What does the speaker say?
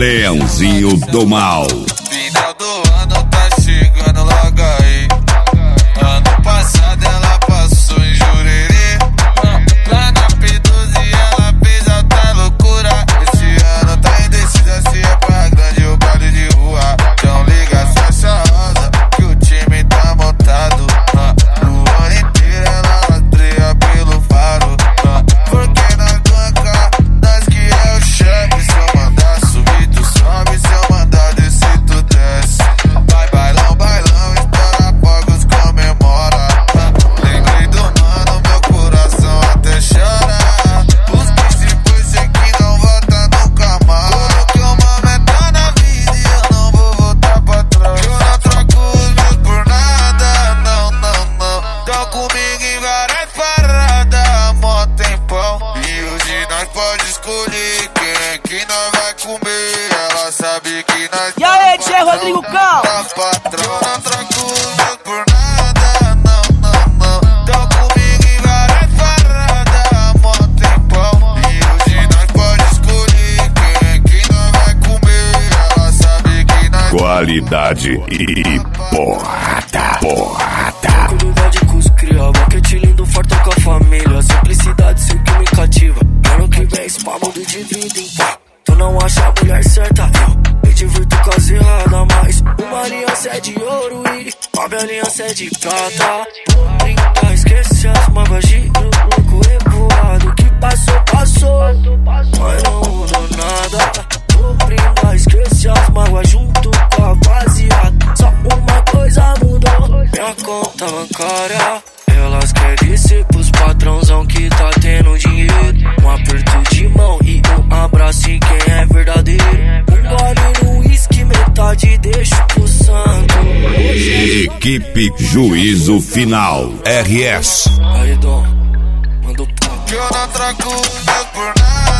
Leãozinho do Mal. Final do ano tá chegando logo aí. Ano passado ela passou em Jurerê, lá na P12 ela fez alta loucura. Esse ano tá indecisa se é pra grande ou baile de rua. Então liga essa rosa que o time tá montado. O ano inteiro ela rastreia pelo faro, porque nós banca, nós que é o chefe. Se eu mandar subir tu sobe, se eu mandar descer tu desce. Vai bailão, bailão, estoura fogos, comemora. Lembrei do mano, meu coração até chora. Os que se foi, sei que não volta nunca mais. Coloquei o momento na vida e eu não vou voltar pra trás. Eu não troco os meus por nada, não, não, não. Tão comigo em várias paradas, mó tempão. E hoje nós pode escolher quem é que nós vai comer. Ela sabe que nós E aí, Tchê Rodrigo Cal? patrão. Eu não troco os meus por nada, não, não, não. Tão comigo em várias paradas, mó tempão. E hoje nós pode escolher quem é que nós vai comer. Ela sabe que nós Qualidade e porrada, porrada. Tranquilidade com os cria, boquete lindo, farto com a família. Simplicidade, sei que me cativa. Ano que vem, spa mundo de vida em pá. Tu não acha a mulher certa, eu me divirto com as erradas. Mas uma aliança é de ouro e a minha aliança é de prata. Vou brindar, esquece as mágoas, giro louco revoado. Que passou, passou, mas não mudou nada. Vou brindar, esquece as mágoas junto com a rapaziada. Só uma coisa mudou, minha conta bancária. Elas querem ser pros patrãozão que tá tendo dinheiro. Um aperto de mão e um abraço em quem é verdadeiro. Um gole no uísque, metade deixo pro santo. Equipe Juízo Final RS. Aí, Dom, manda o papo. eu não troco os meus por nada.